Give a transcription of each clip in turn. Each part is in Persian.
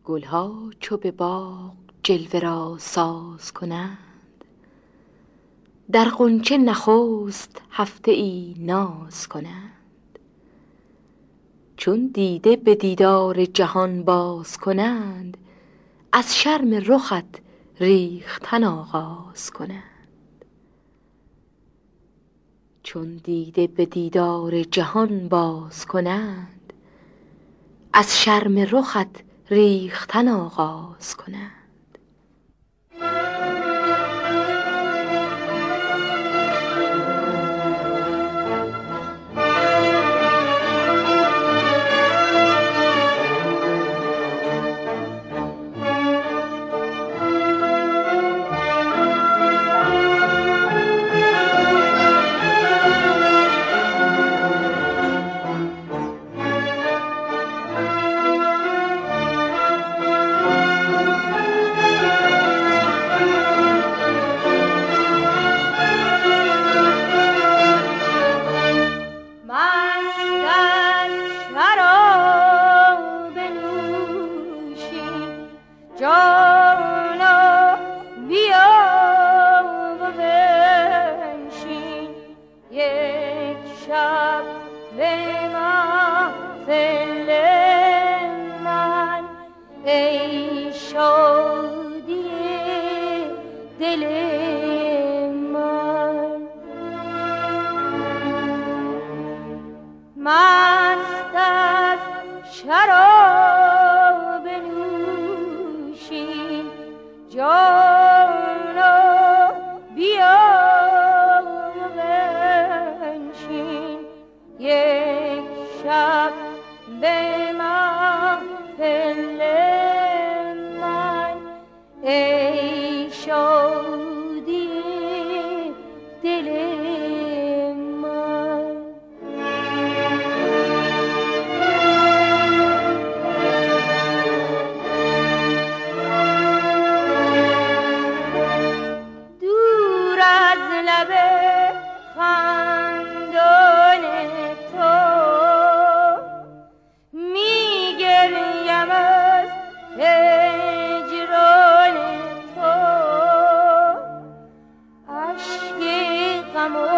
گلها چو به باغ جلوه را ساز کنند، در غنچه نخست هفته ای ناز کنند. چون دیده به دیدار جهان باز کنند، از شرم رخت ریختن آغاز کنند. چون دیده به دیدار جهان باز کنند، از شرم رخت ریختن آغاز کنند. مست از شراب نوشین جانا بیا و بنشین، یک شب به محفل من ای شادی دل من. دور از لب خندان تو می گریم از هجران تو، اشک غم و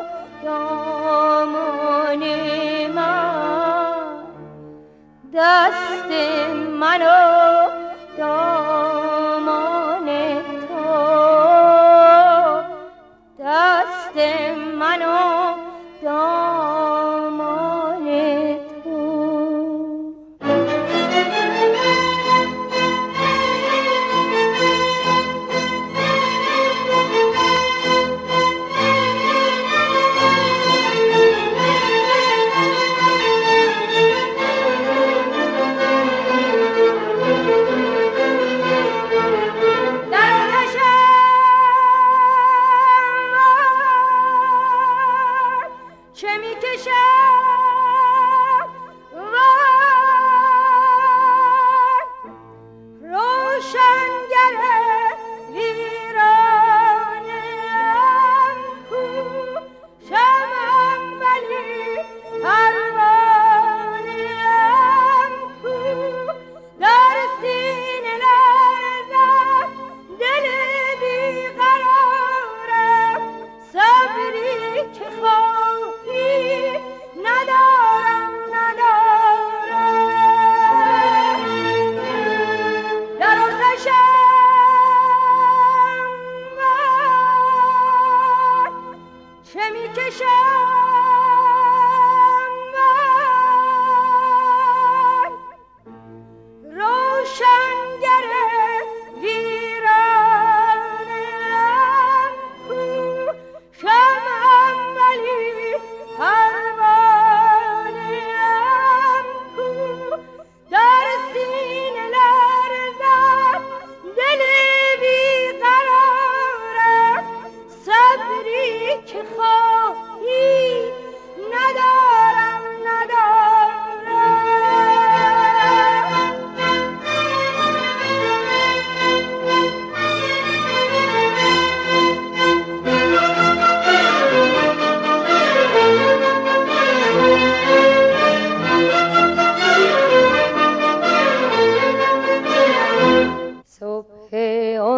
دامان من، دست من و دامان تو، دست من و دامان تو.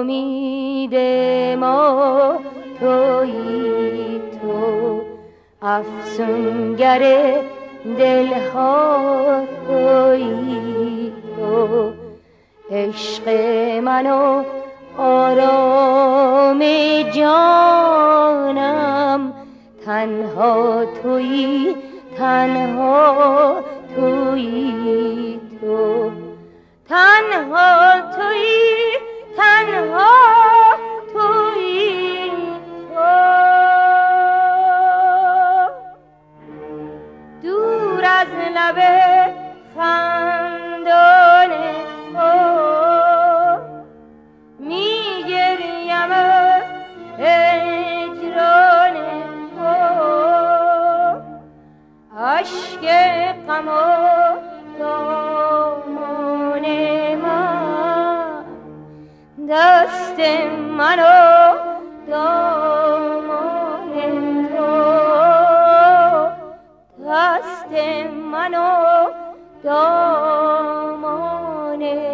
امید ما تویی تو، افسونگر دلها تویی تو، عشق من و آرام جانم، تنها تویی تنها تویی تو، تنها تویی تنها تویی تو. دور از لب خندان تو می گریم از هجران تو، اشک غم و دامان من، دست من و دامان تو، دست من و دامان